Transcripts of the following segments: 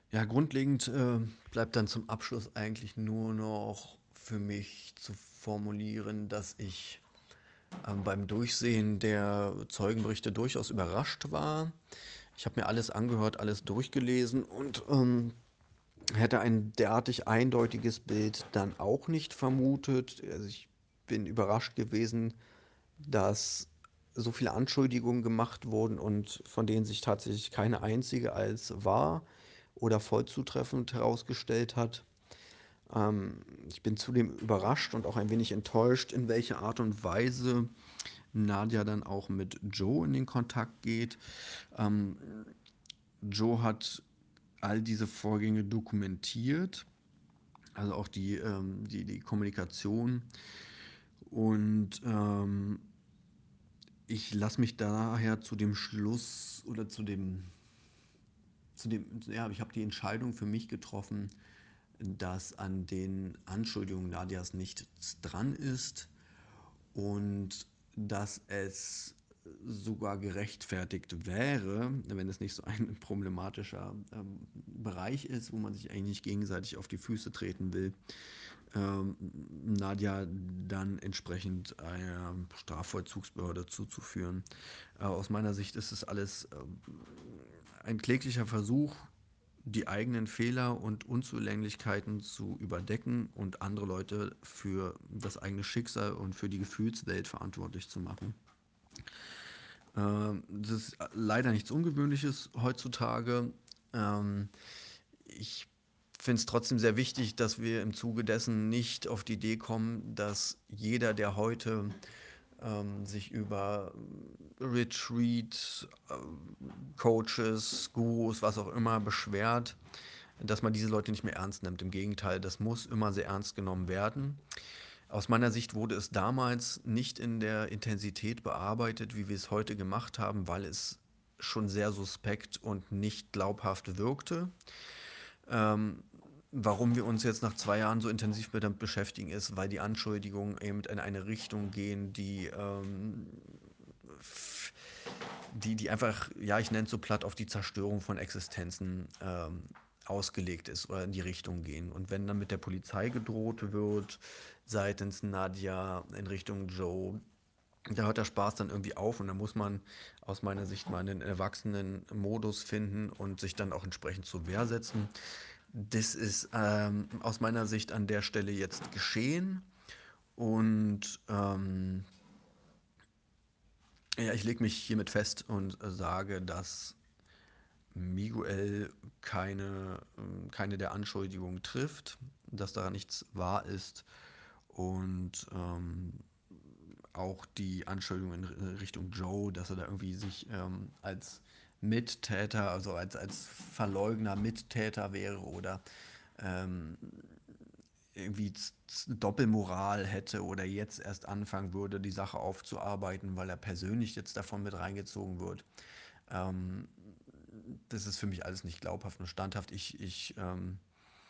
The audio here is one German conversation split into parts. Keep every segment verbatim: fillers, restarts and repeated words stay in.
Ja, grundlegend äh, bleibt dann zum Abschluss eigentlich nur noch für mich zu formulieren, dass ich ähm, beim Durchsehen der Zeugenberichte durchaus überrascht war. Ich habe mir alles angehört, alles durchgelesen und ähm, hätte ein derartig eindeutiges Bild dann auch nicht vermutet. Also ich bin überrascht gewesen, dass so viele Anschuldigungen gemacht wurden und von denen sich tatsächlich keine einzige als wahr oder voll zutreffend herausgestellt hat. Ähm, ich bin zudem überrascht und auch ein wenig enttäuscht, in welcher Art und Weise Nadja dann auch mit Joe in den Kontakt geht. Ähm, Joe hat all diese Vorgänge dokumentiert, also auch die, ähm, die, die Kommunikation. Und ähm, ich lasse mich daher zu dem Schluss oder zu dem, zu dem, ja, ich habe die Entscheidung für mich getroffen, dass an den Anschuldigungen Nadias nichts dran ist und dass es sogar gerechtfertigt wäre, wenn es nicht so ein problematischer ähm, Bereich ist, wo man sich eigentlich nicht gegenseitig auf die Füße treten will, ähm, Nadja dann entsprechend einer Strafvollzugsbehörde zuzuführen. Äh, aus meiner Sicht ist es alles äh, ein kläglicher Versuch, die eigenen Fehler und Unzulänglichkeiten zu überdecken und andere Leute für das eigene Schicksal und für die Gefühlswelt verantwortlich zu machen. Ähm, das ist leider nichts Ungewöhnliches heutzutage. Ähm, ich finde es trotzdem sehr wichtig, dass wir im Zuge dessen nicht auf die Idee kommen, dass jeder, der heute ähm, sich über Retreat, äh, Coaches, Gurus, was auch immer beschwert, dass man diese Leute nicht mehr ernst nimmt. Im Gegenteil, das muss immer sehr ernst genommen werden. Aus meiner Sicht wurde es damals nicht in der Intensität bearbeitet, wie wir es heute gemacht haben, weil es schon sehr suspekt und nicht glaubhaft wirkte. Ähm, Warum wir uns jetzt nach zwei Jahren so intensiv mit damit beschäftigen, ist, weil die Anschuldigungen eben in eine Richtung gehen, die, ähm, die, die einfach, ja, ich nenne es so platt, auf die Zerstörung von Existenzen ähm, ausgelegt ist oder in die Richtung gehen. Und wenn dann mit der Polizei gedroht wird, seitens Nadja in Richtung Joe, da hört der Spaß dann irgendwie auf und da muss man aus meiner Sicht mal einen erwachsenen Modus finden und sich dann auch entsprechend zur Wehr setzen. Das ist ähm, aus meiner Sicht an der Stelle jetzt geschehen und ähm, ja, ich lege mich hiermit fest und äh, sage, dass Miguel keine, ähm, keine der Anschuldigungen trifft, dass daran nichts wahr ist und ähm, auch die Anschuldigung in Richtung Joe, dass er da irgendwie sich ähm, als Mittäter, also als, als Verleugner Mittäter wäre oder ähm, irgendwie Doppelmoral hätte oder jetzt erst anfangen würde, die Sache aufzuarbeiten, weil er persönlich jetzt davon mit reingezogen wird. Ähm, Das ist für mich alles nicht glaubhaft und standhaft. Ich, ich ähm,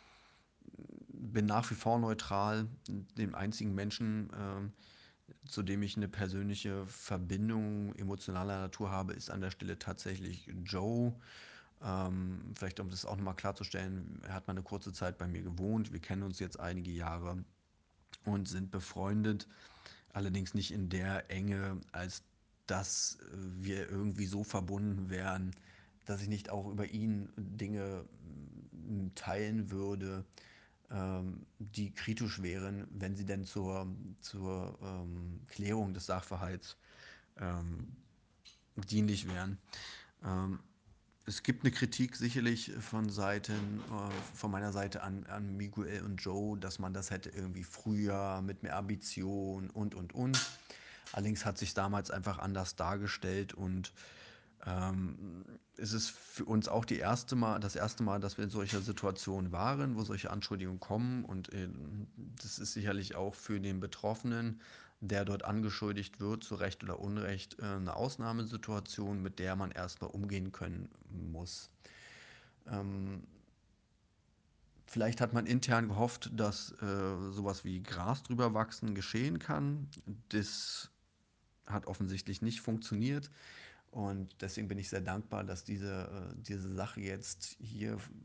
bin nach wie vor neutral. Dem einzigen Menschen, ähm, zu dem ich eine persönliche Verbindung emotionaler Natur habe, ist an der Stelle tatsächlich Joe. Ähm, vielleicht um das auch nochmal klarzustellen, er hat mal eine kurze Zeit bei mir gewohnt. Wir kennen uns jetzt einige Jahre und sind befreundet, allerdings nicht in der Enge, als dass wir irgendwie so verbunden wären, dass ich nicht auch über ihn Dinge mm, teilen würde, ähm, die kritisch wären, wenn sie denn zur, zur ähm, Klärung des Sachverhalts ähm, dienlich wären. Ähm, Es gibt eine Kritik sicherlich von Seiten, äh, von meiner Seite an, an Miguel und Joe, dass man das hätte irgendwie früher mit mehr Ambition und und und. Allerdings hat sich damals einfach anders dargestellt und ähm, es ist für uns auch die erste Mal, das erste Mal, dass wir in solcher Situation waren, wo solche Anschuldigungen kommen. Und äh, das ist sicherlich auch für den Betroffenen, der dort angeschuldigt wird, zu Recht oder Unrecht, äh, eine Ausnahmesituation, mit der man erstmal umgehen können muss. Ähm, Vielleicht hat man intern gehofft, dass äh, sowas wie Gras drüber wachsen geschehen kann. Das hat offensichtlich nicht funktioniert. Und deswegen bin ich sehr dankbar, dass diese, äh, diese Sache jetzt hier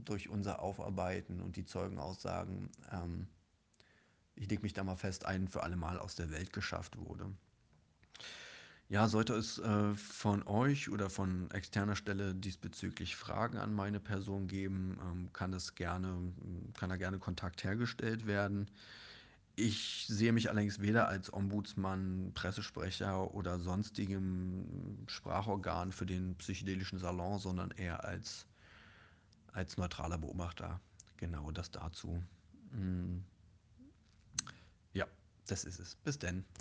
durch unser Aufarbeiten und die Zeugenaussagen, ähm, ich lege mich da mal fest, ein für alle Mal aus der Welt geschafft wurde. Ja, sollte es äh, von euch oder von externer Stelle diesbezüglich Fragen an meine Person geben, ähm, kann es gerne, kann da gerne Kontakt hergestellt werden. Ich sehe mich allerdings weder als Ombudsmann, Pressesprecher oder sonstigem Sprachorgan für den psychedelischen Salon, sondern eher als, als neutraler Beobachter. Genau das dazu. Mm, ja, das ist es. Bis denn.